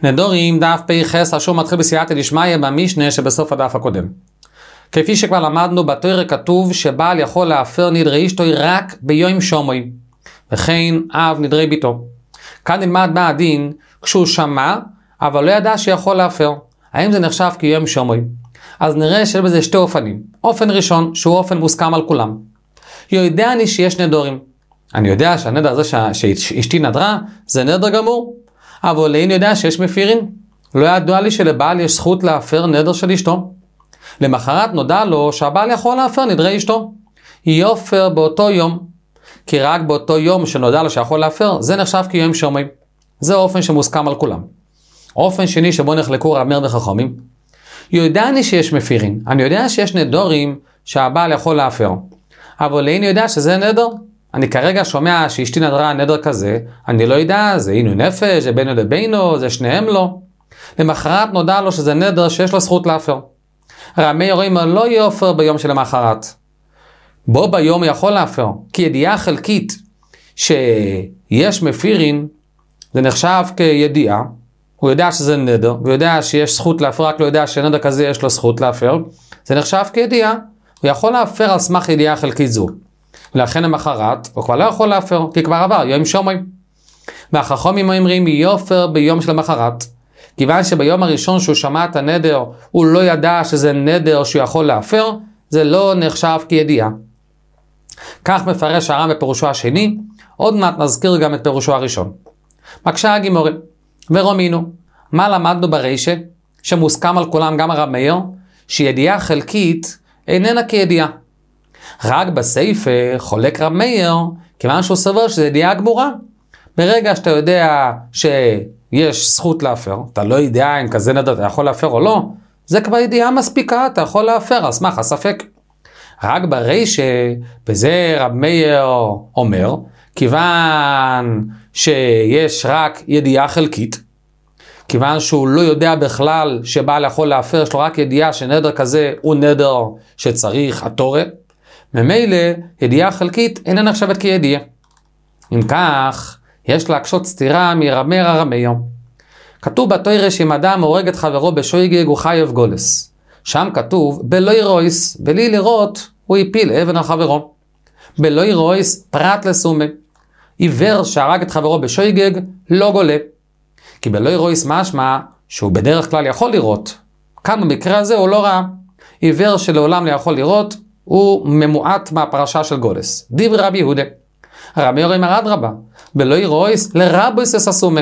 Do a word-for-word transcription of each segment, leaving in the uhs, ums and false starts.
נדורים דף פ"ח אשר מתחיל בסייעתא דשמיא במשנה שבסוף הדף הקודם. כפי שכבר למדנו בתורה כתוב שבעל יכול להפר נדרי אשתו רק ביום שומוי, וכן אב נדרי ביתו. כאן נלמד מה הדין כשהוא שמע אבל לא ידע שיכול להפר. האם זה נחשב כיום שומוי? אז נראה שיש בזה שתי אופנים. אופן ראשון שהוא אופן מוסכם על כולם. יודע אני שיש נדורים. אני יודע שהנדר הזה שאשתי נדרה זה נדר גמור. אבל אין יודע שיש מפירים. לא ידוע לי שלבעל יש זכות להפר נדר של אשתו. למחרת נודע לו שהבעל יכול להפר נדרי אשתו. יופר באותו יום. כי רק באותו יום שנודע לו שיכול להפר, זה נחשב כיום שומי. זה אופן שמוסכם על כולם. אופן שני שבו נחלקו רב מאיר וחכמים. יודע אני שיש מפירים. אני יודע שיש נדורים שהבעל יכול להפר. אבל אין יודע שזה נדר. אני כרגע שומע שאשתי נדרה נדר כזה, אני לא יודע, זה אינו נפש, זה בינו לבינו, זה שניהם לא. למחרת נודע לו שזה נדר שיש לו זכות להפר. רב מאיר אומר לא יופר ביום שלמחרת. בו ביום יכול להפר, כי ידיעה חלקית שיש מפירים, זה נחשב כידיעה, הוא יודע שזה נדר, הוא יודע שיש זכות להפר, רק לא יודע שנדר כזה יש לו זכות להפר, זה נחשב כידיעה, הוא יכול להפר על סמך ידיעה חלקית זו. ולכן למחרת הוא כבר לא יכול להפר, כי כבר עבר יום שומי. והחכמים אומרים יופר ביום של המחרת, כיוון שביום הראשון שהוא שמע את הנדר, הוא לא ידע שזה נדר שהוא יכול להפר, זה לא נחשב כידיעה. כך מפרש הר"ן בפירושו השני, עוד מעט נזכיר גם את פירושו הראשון. מקשה הגימורה, ורומינו, מה למדנו ברישה, שמוסכם על כולם גם הרב מאיר, שידיעה חלקית איננה כידיעה. רק בספר חולק רב מאיר, כיוון שהוא סובר שזה ידיעה גמורה. ברגע שאתה יודע שיש זכות להפר, אתה לא יודע אם כזה נדר אתה יכול להפר או לא, זה כבר ידיעה מספיקה, אתה יכול להפר, על סמך הספק. רק ברישה, בזה רב מאיר אומר, כיוון שיש רק ידיעה חלקית, כיוון שהוא לא יודע בכלל שבעל יכול להפר, יש לו רק ידיעה שנדר כזה הוא נדר שצריך התורה, ממילא ידיעה חלקית אינה נחשבת כידיעה. אם כך, יש להקשות סתירה מרב מאיר הרב מאיר. כתוב בתורה שאם אדם הורג את חברו בשוגג הוא חייב גולס. שם כתוב בלא ירויס, בלי לראות הוא הפיל אבן על חברו. בלא ירויס פרט לסומה. עיוור שהרג את חברו בשוגג לא גולה. כי בלא ירויס משמע שהוא בדרך כלל יכול לראות. כאן במקרה הזה הוא לא ראה. עיוור שלעולם לא יכול לראות הוא ממועט מהפרשה של גולס. דברי רבי יהודה. רבי מאיר אומר אדרבה, בלא ירויס לרבויס אססומה.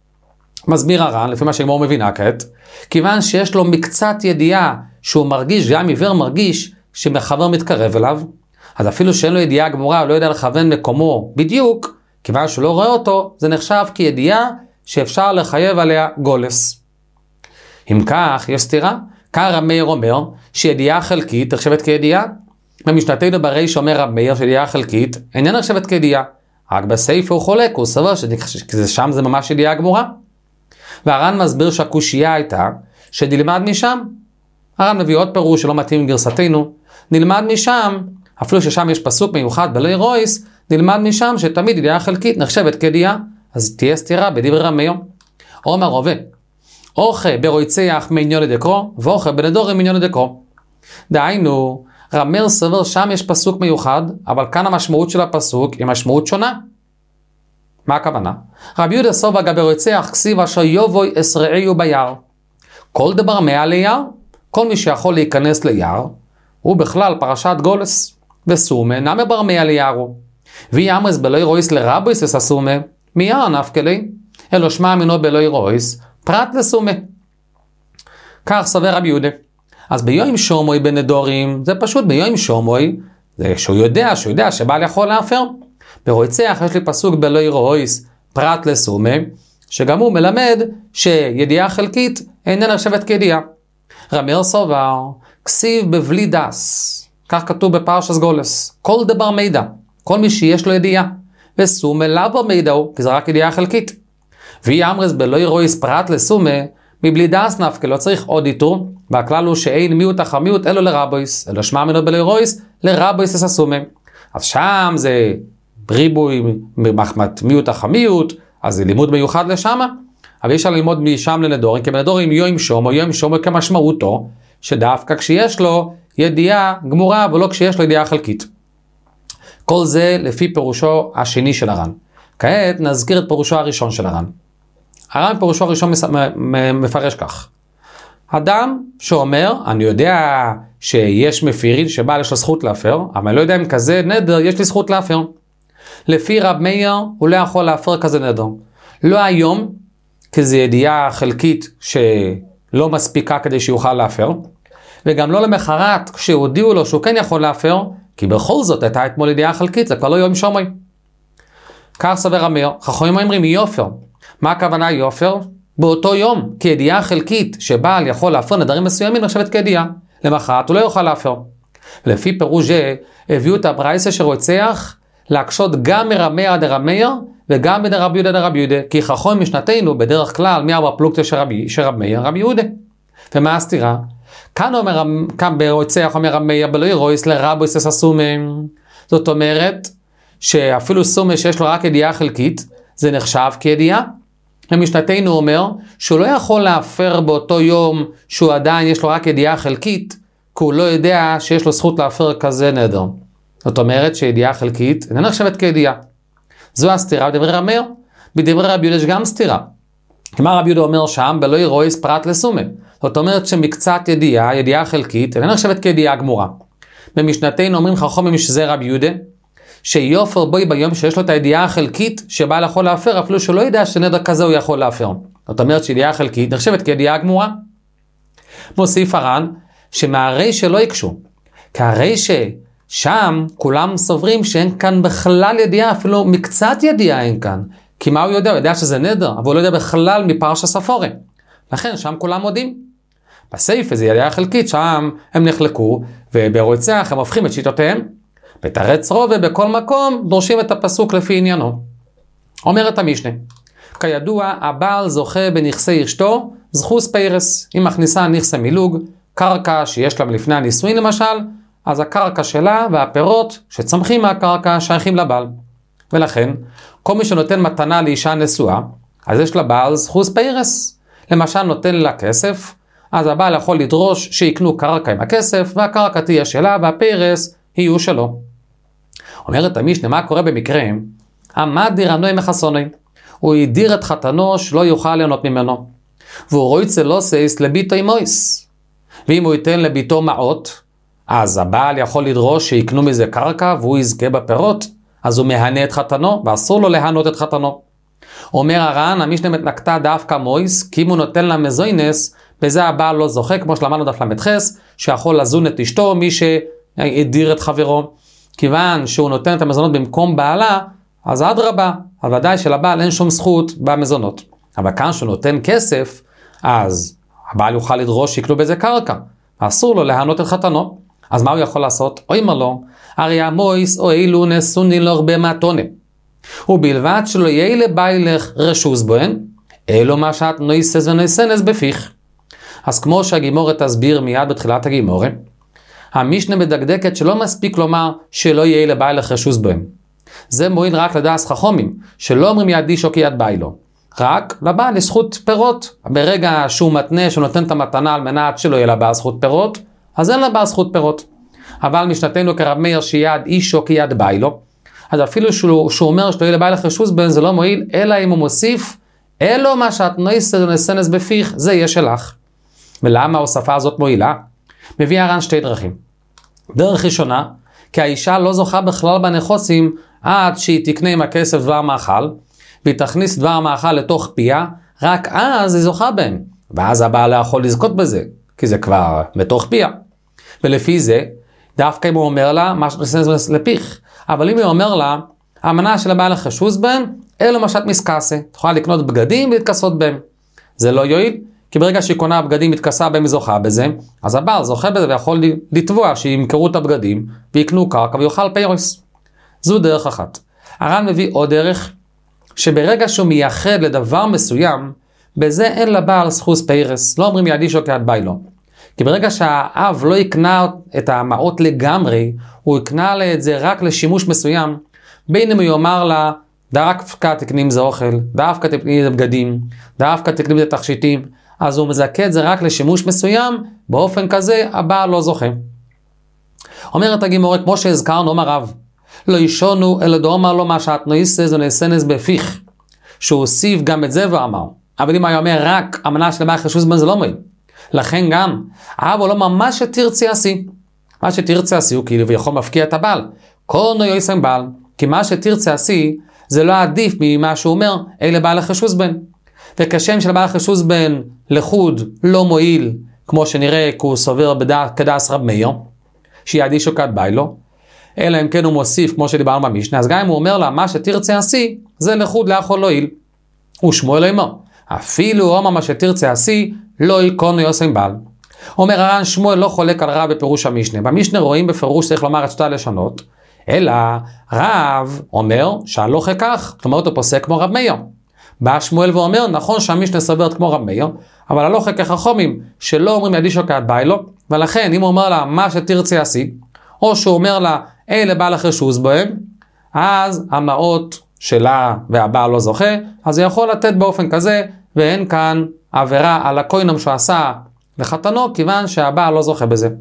מסביר הר"ן, לפי מה שגמור מבינה כעת, כיוון שיש לו מקצת ידיעה שהוא מרגיש, גם עיוור מרגיש שמחבר מתקרב אליו, אז אפילו שאין לו ידיעה גמורה, הוא לא יודע לכוון מקומו בדיוק, כיוון שהוא לא רואה אותו, זה נחשב כידיעה שאפשר לחייב עליה גולס. אם כך, יש סתירה. כאן רב מאיר אומר שידיעה חלקית נחשבת כידיעה. במשנתנו בריש אומר רב מאיר שידיעה חלקית איננה נחשבת כידיעה. רק בספר הוא חולק, הוא סבר ששם זה ממש ידיעה גמורה. והר"ן מסביר שהקושייה הייתה שנלמד משם. הר"ן מביא עוד פירוש שלא מתאים גרסתנו. נלמד משם, אפילו ששם יש פסוק מיוחד בלא ירויס, נלמד משם שתמיד ידיעה חלקית נחשבת כידיעה. אז תהיה סתירה בדברי רב מאיר. אומר רובה, אוכל ברויצח מעניון לדקרו, ואוכל בנדורים מעניון לדקרו. דהיינו, רב מאיר סבר שם יש פסוק מיוחד, אבל כאן המשמעות של הפסוק היא משמעות שונה. מה הכוונה? רב יהודה סובר גבי רוצח כסיב אשר יובוי אסרעיו ביער. כל דבר מעל ליער, כל מי שיכול להיכנס ליער, הוא בכלל פרשת גולס. וסומה נמי בר מעל ליער הוא. ואי אמרס בלוי רויס לרבויס אססומה, מיער נפקלי, אלו שמע מינו בלוי רויס, פרט לסומה. כך סובר רב יהודה. אז ביום שומוי בנדורים, זה פשוט ביום שומוי, זה שהוא יודע, שהוא יודע שבעל יכול להפר. ברוצח יש לי פסוק בלא ירויס פרט לסומה, שגם הוא מלמד שידיעה חלקית איננה נחשבת כידיעה. רב מאיר סובר, כסיב בבלי דס, כך כתוב בפרשת גולס, כל דבר מידע, כל מי שיש לו ידיעה, וסומה לאו מידע הוא, כי זה רק ידיעה חלקית. ואי אמרס בלא ירויס פרט לסומה, מבלי דס נפקא, לא צריך עוד איתור, והכלל הוא שאין מיעוט אחר מיעוט אלו לרבויס, אלו שמע מינו בלא ירויס לרבויס אססומה. אז שם זה ריבוי מחמת מיעוט אחר מיעוט, אז זה לימוד מיוחד לשמה, אבל אפשר ללמוד משם לנדורים, כי בנדורים יום שומו, יום שומו כמשמעותו, שדווקא כשיש לו ידיעה גמורה, ולא כשיש לו ידיעה חלקית. כל זה לפי פירושו השני של הר"ן. כעת נזכיר את פירושו הראשון של הר"ן. הר"ן פירושו הראשון מפרש כך. אדם שאומר, אני יודע שיש מפירין שבעל יש לו זכות להפר, אבל אני לא יודע אם כזה נדר יש לי זכות להפר. לפי רב מאיר הוא לא יכול להפר כזה נדר. לא היום, כי זו ידיעה חלקית שלא מספיקה כדי שיוכל להפר, וגם לא למחרת כשהודיעו לו שהוא כן יכול להפר, כי בכל זאת הייתה אתמול ידיעה חלקית, זה כבר לא יום שומי. כך סבר רב מאיר, חכמים אומרים יופר. מה הכוונה יופר? באותו יום, כידיעה חלקית שבעל יכול להפר נדרים מסוימים נחשבת כידיעה. למחרת הוא לא יוכל להפר. לפי פירוש זה, הביאו את הברייסה שרוצח להקשות גם מרב מאיר עד רב מאיר, וגם בין רב יהודה לרב יהודה, כי חכמים משנתנו בדרך כלל מארבע פלוגתא של רב מאיר, רב יהודה. ומה הסתירה? כאן אומר, כאן ברוצח אומר רב מאיר בלוי רויס לרבויס הססומים. זאת אומרת, שאפילו סומה שיש לו רק ידיעה חלקית, זה נחשב כידיעה. ומשנתנו אומר שהוא לא יכול להפר באותו יום שהוא עדיין יש לו רק ידיעה חלקית, כי הוא לא יודע שיש לו זכות להפר כזה נדר. זאת אומרת שידיעה חלקית איננה נחשבת כידיעה. זו הסתירה בדברי רב מאיר. בדברי רב יהודה יש גם סתירה. כלומר רב יהודה אומר שם בלוי רויס פרט לסומה. זאת אומרת שמקצת ידיעה, ידיעה חלקית, איננה נחשבת כידיעה גמורה. במשנתנו אומרים חכמים שזה רב יהודה, שיופר בוי ביום שיש לו את הידיעה החלקית שבעל יכול להפר, אפילו שלא ידע שנדר כזה הוא יכול להפר. זאת אומרת שידיעה חלקית נחשבת כידיעה גמורה. מוסיף הר"ן שמהרי שלא יקשו, כי הרי ששם כולם סוברים שאין כאן בכלל ידיעה, אפילו מקצת ידיעה אין כאן. כי מה הוא יודע? הוא יודע שזה נדר, אבל הוא לא יודע בכלל מפרשה ספורי. לכן שם כולם מודים. בסייפה זה ידיעה חלקית, שם הם נחלקו, וברוצח הם הופכים את שיטותיהם. בתרץ רובה בכל מקום דורשים את הפסוק לפי עניינו. אומרת המשנה, כידוע הבעל זוכה בנכסי אשתו זכוס פיירס. היא מכניסה נכסי מילוג, קרקע שיש לה לפני הנישואין למשל, אז הקרקע שלה והפירות שצמחים מהקרקע שייכים לבעל. ולכן כל מי שנותן מתנה לאישה נשואה, אז יש לבעל זכוס פיירס. למשל נותן לה כסף, אז הבעל יכול לדרוש שיקנו קרקע עם הכסף, והקרקע תהיה שלה והפיירס יהיו שלו. אומרת המשנה, מה קורה במקרה? עמד דירנוי מחסוני, הוא ידיר את חתנו שלא יוכל ליהנות ממנו, והוא רויצה לא סייס לביתו אימויס, ואם הוא ייתן לביתו מעות, אז הבעל יכול לדרוש שיקנו מזה קרקע והוא יזכה בפירות, אז הוא מהנה את חתנו, ואסור לו להנות את חתנו. אומר הר"ן, המשנה מתנקתה דווקא מויס, כי אם הוא נותן לה מזוינס, בזה הבעל לא זוכה, כמו שלמדנו דף למתחס, שיכול לזון את אשתו מי שהדיר את חברו. כיוון שהוא נותן את המזונות במקום בעלה, אז עד רבה, אבל ודאי שלבעל אין שום זכות במזונות. אבל כאן שהוא נותן כסף, אז הבעל יוכל לדרוש שיקנו בזה קרקע, אסור לו להנות את חתנו. אז מה הוא יכול לעשות? או אמר לו, הרי המויס או אילו נסוני לו הרבה מתונה, ובלבד שלא יהיה לבעלך רשוס בוהן, אלו מה שאת נויסס ונויסנס בפיך. אז כמו שהגימורת תסביר מיד בתחילת הגימורת, המשנה מדקדקת שלא מספיק לומר שלא יהיה לבעלך רשוס בוהן. זה מועיל רק לדעת חכמים, שלא אומרים יד איש או כיד בעלו. רק לבעל יש זכות פירות. ברגע שהוא מתנה, שהוא נותן את המתנה על מנת שלא יהיה לבעל זכות פירות, אז אין לבעל זכות פירות. אבל משנתנו כרב מאיר שיד איש או כיד בעלו, אז אפילו שהוא, שהוא אומר שלא יהיה לבעלך רשוס בוהן זה לא מועיל, אלא אם הוא מוסיף, אלו מה שאת נויסס ונויסנס בפיך, זה יהיה שלך. ולמה ההוספה הזאת מועילה? מביא הר"ן שתי דרכים. דרך ראשונה, כי האישה לא זוכה בכלל בנכוסים עד שהיא תקנה עם הכסף דבר מאכל, והיא תכניס דבר מאכל לתוך פיה, רק אז היא זוכה בהם. ואז הבעל לא יכול לזכות בזה, כי זה כבר בתוך פיה. ולפי זה, דווקא אם הוא אומר לה, מה שנכנס לפיך. אבל אם הוא אומר לה, המנה של הבעל החשוס בהם, אלו משת מסקסה. תוכל לקנות בגדים ולהתכסות בהם. זה לא יועיל, כי ברגע שהיא קונה בגדים מתכסה בהם זוכה בזה, אז הבעל זוכה בזה ויכול לתבוע שימכרו את הבגדים, ויקנו קרקע ויוכל פיירוס. זו דרך אחת. הר"ן מביא עוד דרך, שברגע שהוא מייחד לדבר מסוים, בזה אין לבעל זכות פיירס. לא אומרים יד איש או כיד בעלו. כי ברגע שהאב לא יקנה את המעות לגמרי, הוא יקנה לה את זה רק לשימוש מסוים, בין אם הוא יאמר לה, דווקא תקנים זה אוכל, דווקא תקנים זה בגדים, דווקא תקנים זה תכשיטים, אז הוא מזכה את זה רק לשימוש מסוים, באופן כזה הבעל לא זוכה. אומרת הגימורה, כמו שהזכרנו, אומר רב, לא ישונו אלא דאמר לו מה שאת נויסס ונעשנס בפיך, שהוא הוסיף גם את זה ואמר. אבל אם היה אומר רק המנה של בעל חשוז בן זה לא מועיל. לכן גם, אבל לא אומר מה שתרצי עשי. מה שתרצי עשי הוא כאילו ויכול מפקיע את הבעל. כל נו יויסם בעל, כי מה שתרצי עשי זה לא עדיף ממה שהוא אומר, אלה בעל חשוז בן. וכשם של בעל חשוז בן לחוד לא מועיל, כמו שנראה כי הוא סובר כדעס רב מאיר, שיעדישו כד ביילו, אלא אם כן הוא מוסיף כמו שדיברנו במשנה, אז גם אם הוא אומר לה מה שתרצה עשי, זה לחוד לאכול לא יעיל. ושמואל אומר, אפילו אומר מה שתרצה עשי, לא יקונו יוסם בעל. אומר הר"ן, שמואל לא חולק על רב בפירוש המשנה. במשנה רואים בפירוש צריך לומר את שתי הלשונות, אלא רב אומר שהלוכה כך, זאת אומרת הוא פוסק כמו רב מאיר. בא שמואל ואומר, נכון שהמשנה סוברת כמו רב מאיר, אבל הלוכה כחכמים שלא אומרים ידישו כד ביילו, ולכן אם הוא אומר לה מה שתרצה עשי, או שהוא אומר לה אלה בעל החשוז בהם, אז המעות שלה והבעל לא זוכה, אז הוא יכול לתת באופן כזה, ואין כאן עבירה על הכוינם שהוא עשה לחתנו, כיוון שהבעל לא זוכה בזה.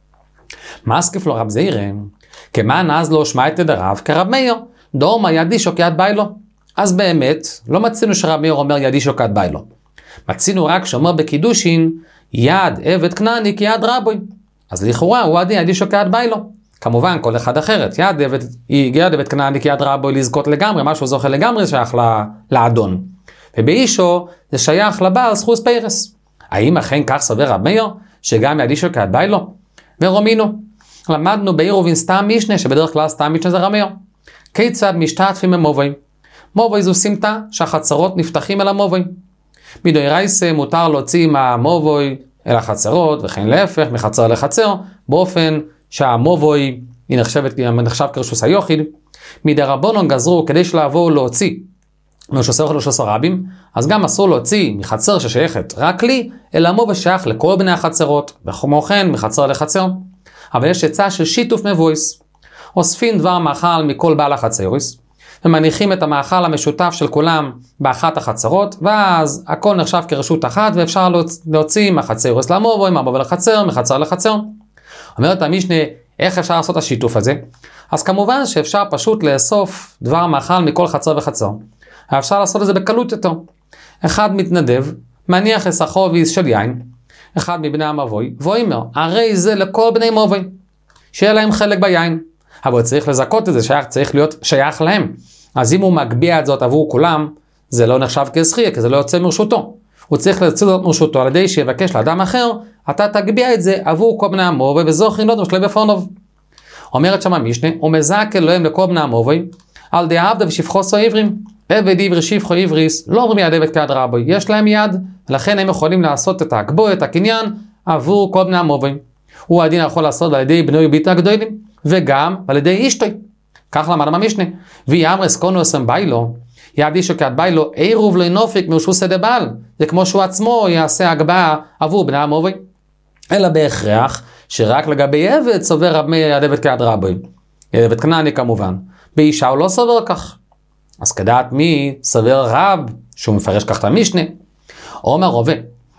מה אסקיף לו רב זעירם? כמן אז לא שמע את דרב כרב מאיר, דורמה ידישו כד ביילו. אז באמת, לא מצינו שרב מאיר אומר ידישו כד ביילו. מצינו רק שאומר בקידושין, יד עבד כנעני כיד רבוי. אז לכאורה הוא עדי ידישו כד ביילו. כמובן כל אחד אחרת, יד עבד, יד עבד כנעני כיד רבוי לזכות לגמרי, משהו זוכה לגמרי שייך לאדון. ובאישו זה שייך לבעל זכוס פרס. האם אכן כך סובר רב מאיר, שגם ידישו כד ביילו? ורומינו, למדנו בעירובין סתם משנה, שבדרך כלל סתם משנה זה רב מאיר. כיצד משתתפים במובוי? מובוי זו סימטה שהחצרות נפתחים אל המובוי. מדאורייתא מותר להוציא מהמובוי אל החצרות, וכן להפך, מחצר לחצר, באופן שהמובוי היא נחשבת, נחשב כרשוס היוחיד. מדרבנן גזרו כדי שלעבור להוציא מרשוס היוחיד לרשוס הרבים, אז גם אסור להוציא מחצר ששייכת רק לי, אלא המובוי שייך לכל בני החצרות, וכמו כן מחצר לחצר. אבל יש עצה של שיתוף מבויס. אוספים דבר מאכל מכל בעל החצרוס, ומניחים את המאכל המשותף של כולם באחת החצרות, ואז הכל נחשב כרשות אחת, ואפשר להוציא מהחצרוס למובוי, מהמובוי לחצר, מחצר לחצר. אומרת המשנה, איך אפשר לעשות את השיתוף הזה? אז כמובן שאפשר פשוט לאסוף דבר מאכל מכל חצר וחצר. אפשר לעשות את זה בקלות יותר. אחד מתנדב, מניח אסחוביס של יין, אחד מבני המבוי, ואומר, הרי זה לכל בני מבוי, שיהיה להם חלק ביין. אבל צריך לזכות את זה, שייך, צריך להיות שייך להם. אז אם הוא מגביע את זאת עבור כולם, זה לא נחשב כזכייה, כי זה לא יוצא מרשותו. הוא צריך לצאת זאת מרשותו על ידי שיבקש לאדם אחר, אתה תגביע את זה עבור כל בני המובוי, וזוכין לא תמשלה בפונוב. אומרת שם המשנה, ומזק אלוהים לכל בני המובוי, על די עבדה ושפחוסו עברים. עבד עברי שפחו עבריס, לא אומרים יד עבד כיד רבוי, יש להם יד, ולכן הם יכולים לעשות את ההגבו, את הקניין, עבור כל בני המובוי. הוא הדין יכול לעשות על ידי בני וביתה הגדולים, וגם על ידי אשתוי. כך למד המשנה. ויאמרס קונו אסם ביילו, ידישו כד ביילו, עירוב לא נופיק מרשוס דבעל. זה כמו שהוא עצמו יעשה הגבהה עבור בני המובוי. אלא בהכרח שרק לגבי עבד סובר רב מאיר יד עבד כיד רבוי. יד עבד כנעני כמובן. באישה הוא לא סובר כך. אז כדעת מי סובר רב, שהוא מפרש כך את המשנה. אומר רובה,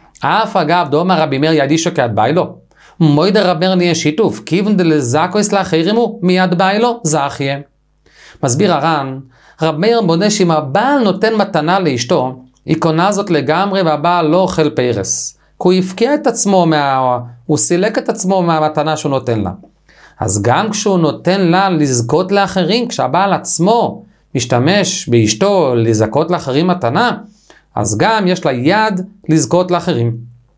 אף אגב דאמר רבי מאיר ידישו כד ביילו. מויד רבר נהיה שיתוף, כיוון דלזקויס לאחרים הוא מיד ביילו, זכיה. מסביר הר"ן, רב מאיר בונה שאם הבעל נותן מתנה לאשתו, היא קונה זאת לגמרי והבעל לא אוכל פרס. כי הוא הפקיע את עצמו, מה... הוא סילק את עצמו מהמתנה שהוא נותן לה. אז גם כשהוא נותן לה לזכות לאחרים, כשהבעל עצמו משתמש באשתו לזכות לאחרים מתנה, אז גם יש לה יד לזכות לאחרים.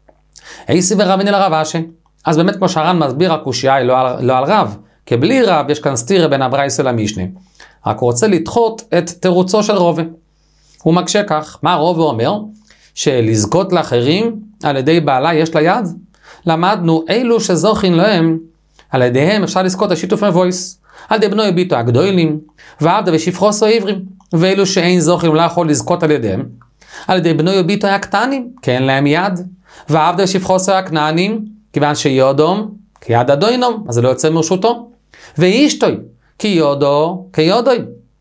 איסי ורבין אל הרב אשי. אז באמת כמו שהר"ן מסביר, הקושיה היא לא על, לא על רב, כי בלי רב יש כאן סתירה בין הברייתא למשנה. רק הוא רוצה לדחות את תירוצו של רובה. הוא מקשה כך, מה רובה אומר? שלזכות לאחרים על ידי בעלה יש לה יד? למדנו אילו שזוכין להם, על ידיהם אפשר לזכות השיתוף מבויס, על ידי בנוי ביתו הגדולים, ועבדה ושפחוסו עברים, ואילו שאין זוכין לא יכול לזכות על ידיהם, על ידי בנוי ביתו הקטנים, כי אין להם יד, ועבדה ושפחוסו הכנענים, כיוון שיודום, כיד אדוינום, אז זה לא יוצא מרשותו. ואישתוי, כי יודו, כיודוי.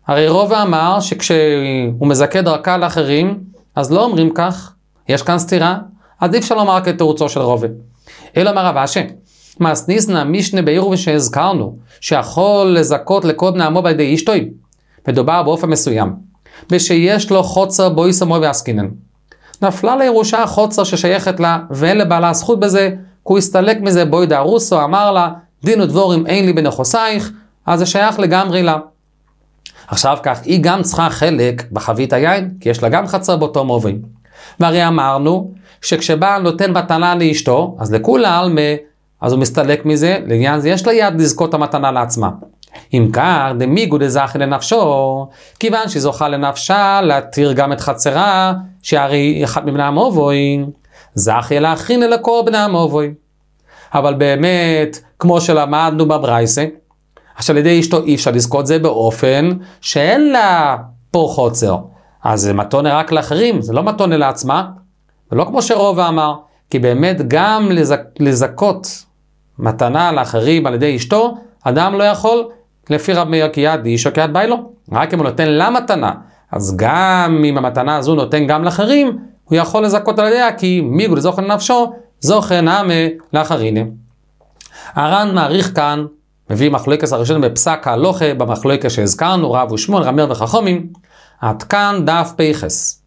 הרי רובע אמר שכשהוא מזכה דרכה לאחרים, אז לא אומרים כך, יש כאן סתירה, אז אי אפשר לומר כתירוצו של רובע. אלא אמר רב אשי, מסניסנה משנה בעירוב שהזכרנו, שיכול לזכות לכל בני עמו על ידי אשתוי, מדובר באופן מסוים, ושיש לו חוצר בוי סמוי ועסקינן. נפלה לירושה חוצר ששייכת לה, ואין לבעלה הזכות בזה, כי הוא הסתלק מזה בוי דארוסו, אמר לה, דין ודבורים אין לי בנכוסייך, אז זה שייך לגמרי לה. עכשיו כך, היא גם צריכה חלק בחבית היין, כי יש לה גם חצר באותו מובי. והרי אמרנו, שכשבעל נותן מתנה לאשתו, אז לכולה עלמה, אז הוא מסתלק מזה, לעניין זה יש לה יד לזכות המתנה לעצמה. אם כך, דמיגו דזכי לנפשו, כיוון שהיא זוכה לנפשה, להתיר גם את חצרה, שהרי אחד מבני המובוי, זכי להכין לכל בני המובוי. אבל באמת, כמו שלמדנו בברייסה, עכשיו לידי אשתו אי אפשר לזכות זה באופן שאין לה פה חוצר. אז זה מתונה רק לאחרים, זה לא מתונה לעצמה, ולא כמו שרובע אמר, כי באמת גם לזק, לזכות מתנה לאחרים על ידי אשתו, אדם לא יכול, לפי רב מאיר כיד איש או כיד ביילו, רק אם הוא נותן לה מתנה, אז גם אם המתנה הזו נותן גם לאחרים, הוא יכול לזכות על ידיה, כי מיגו לזוכן נפשו, זוכן נעמה לאחרינים. הר"ן מעריך כאן, מביא מחלוקת הראשון בפסק ההלוכה, במחלוקת שהזכרנו, רב ושמואל, רמר וחכמים, עד כאן דף פייחס.